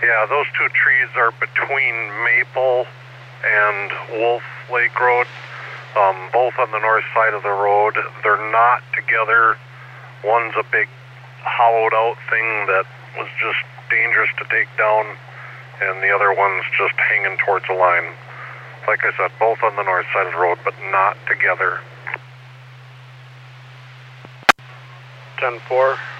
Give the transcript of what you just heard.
Yeah, those two trees are between Maple and Wolf Lake Road, both on the north side of the road. They're not together. One's a big hollowed out thing that was just dangerous to take down, and the other one's just hanging towards the line. Like I said, both on the north side of the road, but not together. 10-4.